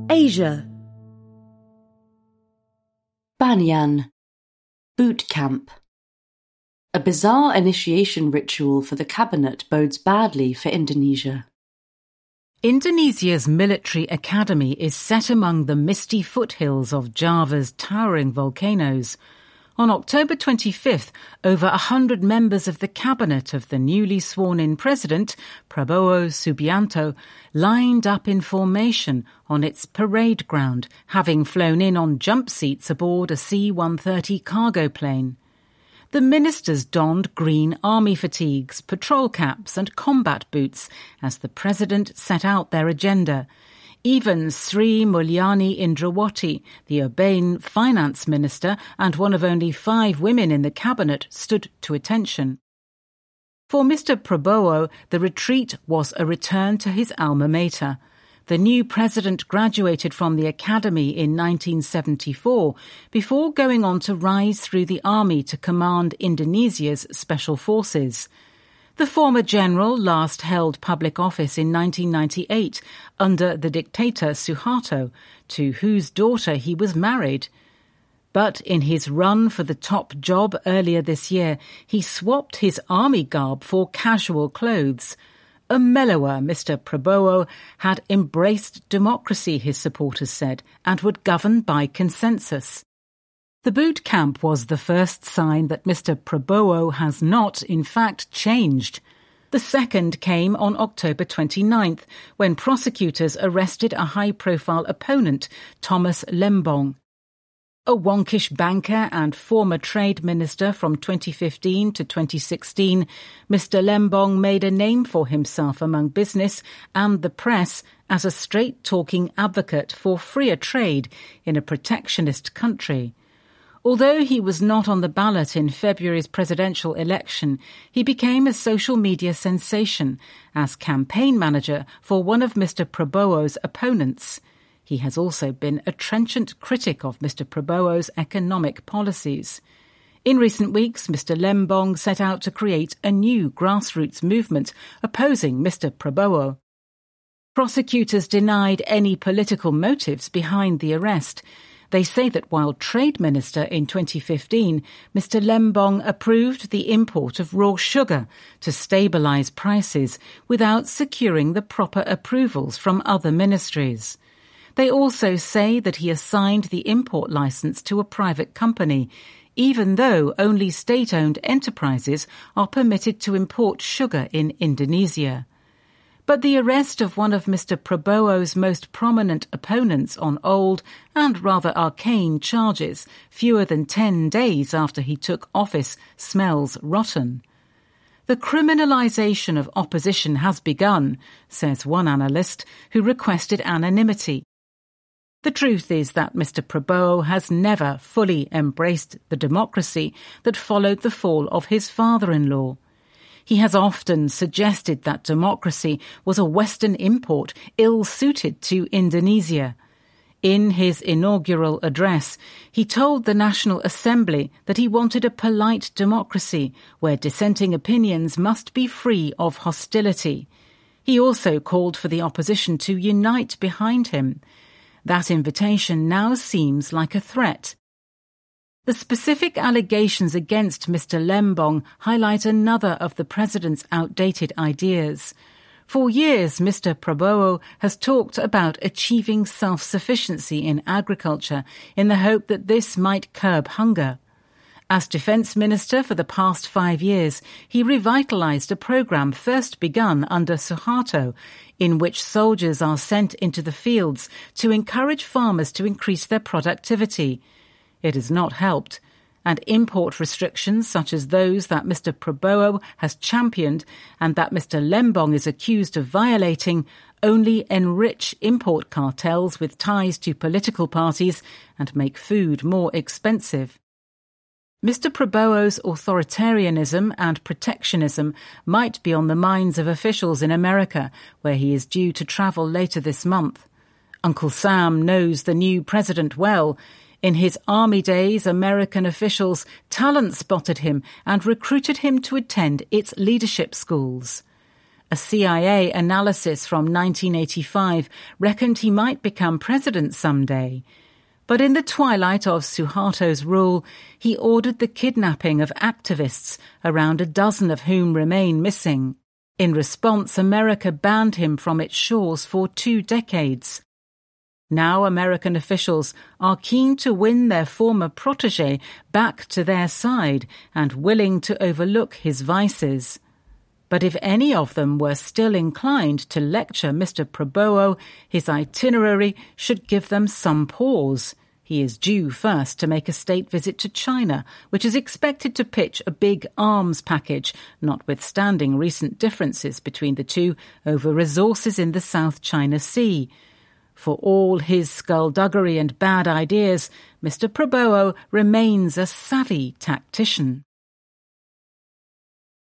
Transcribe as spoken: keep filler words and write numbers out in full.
Asia. Banyan. Boot camp. A bizarre initiation ritual for the cabinet bodes badly for Indonesia. Indonesia's military academy is set among the misty foothills of Java's towering volcanoes. On October twenty-fifth, over a hundred members of the cabinet of the newly sworn-in president, Prabowo Subianto, lined up in formation on its parade ground, having flown in on jump seats aboard a C one thirty cargo plane. The ministers donned green army fatigues, patrol caps and combat boots as the president set out their agenda. Even Sri Mulyani Indrawati, the urbane finance minister and one of only five women in the cabinet, stood to attention. For Mister Prabowo, the retreat was a return to his alma mater. The new president graduated from the academy in nineteen seventy-four before going on to rise through the army to command Indonesia's special forces. The former general last held public office in nineteen ninety-eight under the dictator Suharto, to whose daughter he was married. But in his run for the top job earlier this year, he swapped his army garb for casual clothes. A mellower Mister Prabowo had embraced democracy, his supporters said, and would govern by consensus. The boot camp was the first sign that Mister Prabowo has not, in fact, changed. The second came on October twenty-ninth, when prosecutors arrested a high-profile opponent, Thomas Lembong. A wonkish banker and former trade minister from twenty fifteen to twenty sixteen, Mister Lembong made a name for himself among business and the press as a straight-talking advocate for freer trade in a protectionist country. Although he was not on the ballot in February's presidential election, he became a social media sensation as campaign manager for one of Mister Prabowo's opponents. He has also been a trenchant critic of Mister Prabowo's economic policies. In recent weeks, Mister Lembong set out to create a new grassroots movement opposing Mister Prabowo. Prosecutors denied any political motives behind the arrest. They say that while Trade Minister in twenty fifteen, Mister Lembong approved the import of raw sugar to stabilise prices without securing the proper approvals from other ministries. They also say that he assigned the import licence to a private company, even though only state-owned enterprises are permitted to import sugar in Indonesia. But the arrest of one of Mister Prabowo's most prominent opponents on old and rather arcane charges, fewer than ten days after he took office, smells rotten. The criminalisation of opposition has begun, says one analyst who requested anonymity. The truth is that Mister Prabowo has never fully embraced the democracy that followed the fall of his father-in-law. He has often suggested that democracy was a Western import ill-suited to Indonesia. In his inaugural address, he told the National Assembly that he wanted a polite democracy where dissenting opinions must be free of hostility. He also called for the opposition to unite behind him. That invitation now seems like a threat. The specific allegations against Mister Lembong highlight another of the president's outdated ideas. For years, Mister Prabowo has talked about achieving self-sufficiency in agriculture in the hope that this might curb hunger. As defence minister for the past five years, he revitalised a programme first begun under Suharto, in which soldiers are sent into the fields to encourage farmers to increase their productivity. It has not helped, and import restrictions such as those that Mister Prabowo has championed and that Mister Lembong is accused of violating only enrich import cartels with ties to political parties and make food more expensive. Mister Prabowo's authoritarianism and protectionism might be on the minds of officials in America, where he is due to travel later this month. Uncle Sam knows the new president well. In his army days, American officials talent-spotted him and recruited him to attend its leadership schools. A C I A analysis from nineteen eighty-five reckoned he might become president someday. But in the twilight of Suharto's rule, he ordered the kidnapping of activists, around a dozen of whom remain missing. In response, America banned him from its shores for two decades. Now American officials are keen to win their former protégé back to their side and willing to overlook his vices. But if any of them were still inclined to lecture Mister Prabowo, his itinerary should give them some pause. He is due first to make a state visit to China, which is expected to pitch a big arms package, notwithstanding recent differences between the two over resources in the South China Sea. For all his skullduggery and bad ideas, Mister Prabowo remains a savvy tactician.